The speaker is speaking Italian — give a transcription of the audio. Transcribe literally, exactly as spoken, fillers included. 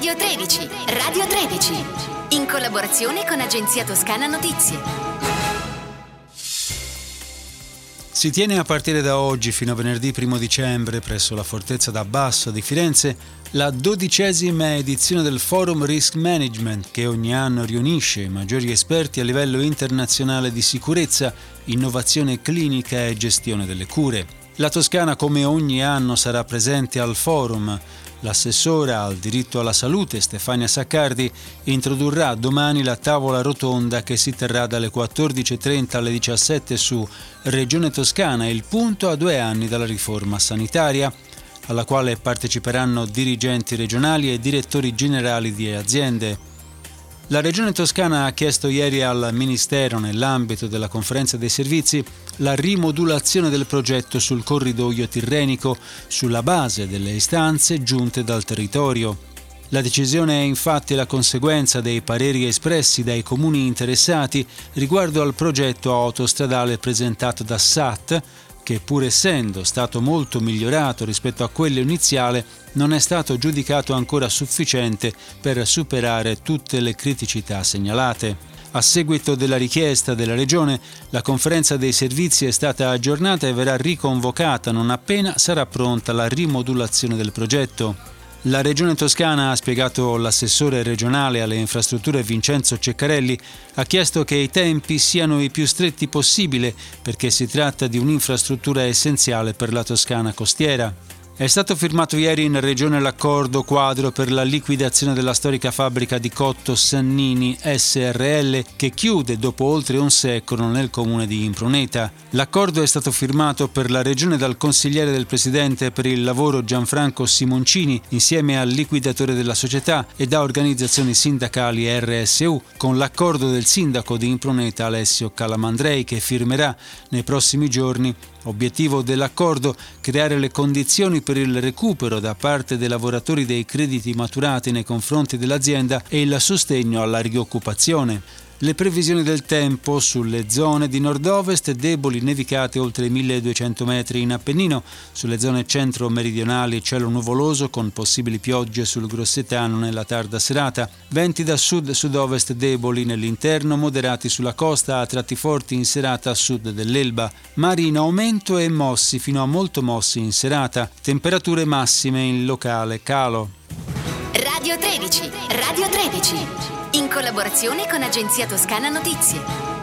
Radio tredici, Radio tredici, in collaborazione con Agenzia Toscana Notizie. Si tiene a partire da oggi fino a venerdì primo dicembre presso la Fortezza d'Abbasso di Firenze la dodicesima edizione del Forum Risk Management, che ogni anno riunisce i maggiori esperti a livello internazionale di sicurezza, innovazione clinica e gestione delle cure. La Toscana, come ogni anno, sarà presente al forum. L'assessora al diritto alla salute, Stefania Saccardi, introdurrà domani la tavola rotonda che si terrà dalle quattordici e trenta alle diciassette su Regione Toscana, il punto a due anni dalla riforma sanitaria, alla quale parteciperanno dirigenti regionali e direttori generali di aziende. La Regione Toscana ha chiesto ieri al Ministero, nell'ambito della conferenza dei servizi, la rimodulazione del progetto sul corridoio tirrenico sulla base delle istanze giunte dal territorio. La decisione è infatti la conseguenza dei pareri espressi dai comuni interessati riguardo al progetto autostradale presentato da S A T, che pur essendo stato molto migliorato rispetto a quello iniziale, non è stato giudicato ancora sufficiente per superare tutte le criticità segnalate. A seguito della richiesta della Regione, la conferenza dei servizi è stata aggiornata e verrà riconvocata non appena sarà pronta la rimodulazione del progetto. La Regione Toscana, ha spiegato l'assessore regionale alle infrastrutture Vincenzo Ceccarelli, ha chiesto che i tempi siano i più stretti possibile perché si tratta di un'infrastruttura essenziale per la Toscana costiera. È stato firmato ieri in Regione l'accordo quadro per la liquidazione della storica fabbrica di cotto Sannini S R L che chiude dopo oltre un secolo nel comune di Impruneta. L'accordo è stato firmato per la Regione dal consigliere del Presidente per il lavoro Gianfranco Simoncini insieme al liquidatore della società e da organizzazioni sindacali R S U, con l'accordo del sindaco di Impruneta Alessio Calamandrei che firmerà nei prossimi giorni. Obiettivo dell'accordo: creare le condizioni per il recupero da parte dei lavoratori dei crediti maturati nei confronti dell'azienda e il sostegno alla rioccupazione. Le previsioni del tempo sulle zone di nord-ovest: deboli nevicate oltre i milleduecento metri in Appennino, sulle zone centro-meridionali cielo nuvoloso con possibili piogge sul Grossetano nella tarda serata, venti da sud-sud-ovest deboli nell'interno, moderati sulla costa, a tratti forti in serata a sud dell'Elba, mari in aumento e mossi fino a molto mossi in serata, temperature massime in locale calo. Radio tredici, Radio tredici, in collaborazione con Agenzia Toscana Notizie.